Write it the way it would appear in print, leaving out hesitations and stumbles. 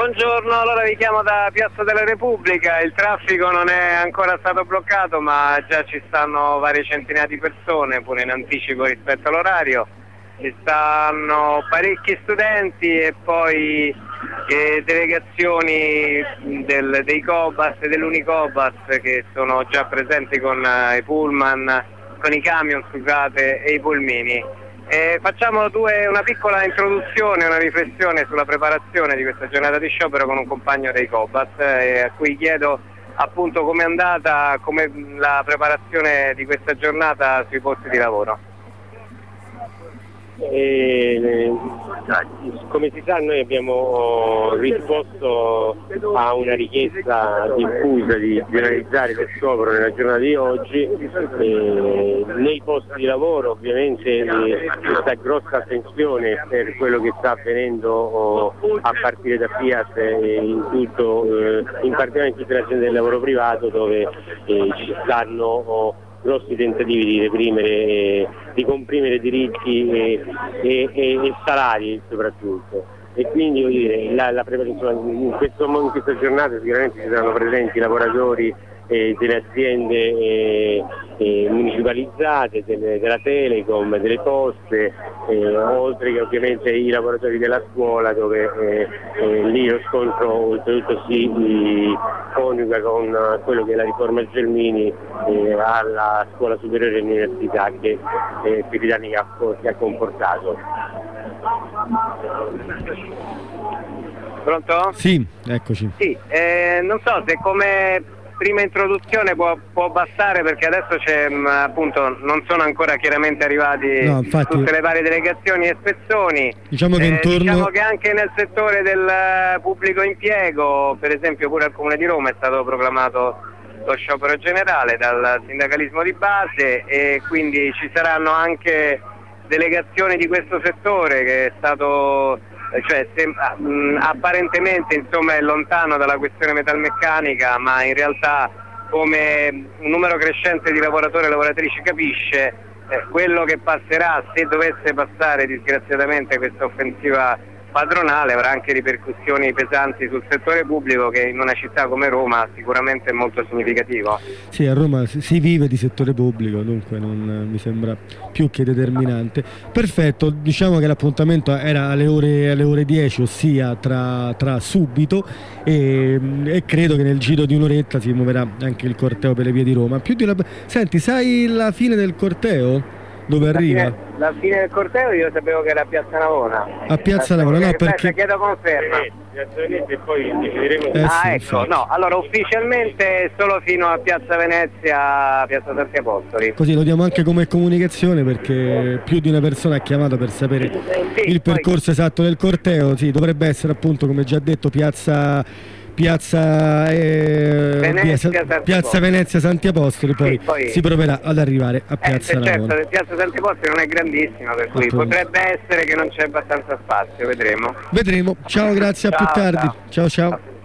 Buongiorno, allora vi chiamo da Piazza della Repubblica, il traffico non è ancora stato bloccato ma già ci stanno varie centinaia di persone, pure in anticipo rispetto all'orario, ci stanno parecchi studenti e poi delegazioni dei Cobas e dell'Unicobas che sono già presenti con i pullman, con i camion scusate, e i pulmini. Facciamo una piccola introduzione, una riflessione sulla preparazione di questa giornata di sciopero con un compagno dei Cobas a cui chiedo appunto com'è andata la preparazione di questa giornata sui posti di lavoro. Come si sa, noi abbiamo risposto a una richiesta diffusa di generalizzare lo sciopero nella giornata di oggi. Nei posti di lavoro ovviamente questa grossa attenzione per quello che sta avvenendo a partire da Fiat in particolare in tutte le aziende del lavoro privato, dove ci stanno grossi tentativi di comprimere diritti e salari soprattutto. E quindi la preparazione in questa giornata sicuramente ci saranno presenti i lavoratori delle aziende municipalizzate, della Telecom, delle poste, oltre che ovviamente i lavoratori della scuola, dove lì lo scontro oltretutto si coniuga con quello che è la riforma Gelmini alla scuola superiore e all'università che questi anni che ha comportato. Pronto? Sì, eccoci. Sì, non so se come prima introduzione può bastare, perché adesso appunto non sono ancora chiaramente arrivati tutte le varie delegazioni e spezzoni. Diciamo che anche nel settore del pubblico impiego, per esempio pure al Comune di Roma, è stato proclamato lo sciopero generale dal sindacalismo di base, e quindi ci saranno anche delegazioni di questo settore che è stato apparentemente insomma è lontano dalla questione metalmeccanica, ma in realtà, come un numero crescente di lavoratori e lavoratrici capisce, quello che passerà, se dovesse passare disgraziatamente questa offensiva padronale, avrà anche ripercussioni pesanti sul settore pubblico, che in una città come Roma sicuramente è molto significativo. Sì, a Roma si vive di settore pubblico, dunque non mi sembra più che determinante. Perfetto, diciamo che l'appuntamento era alle ore 10, ossia tra subito, e credo che nel giro di un'oretta si muoverà anche il corteo per le vie di Roma. Senti, sai la fine del corteo? Dove arriva? La fine del corteo io sapevo che era a Piazza Navona. A Piazza Navona, no, perché... Chiedo conferma. E poi decideremo. Ecco, infatti. No, allora ufficialmente solo fino a Piazza Venezia, Piazza Santi Apostoli. Così lo diamo anche come comunicazione, perché più di una persona ha chiamato per sapere il percorso esatto del corteo. Sì, dovrebbe essere appunto, come già detto, Piazza Venezia Santi Apostoli, poi si proverà ad arrivare a Piazza Navona. Certo, Piazza Santi Apostoli non è grandissima, per cui potrebbe essere che non c'è abbastanza spazio, vedremo. Ciao, grazie, a più tardi. Ciao.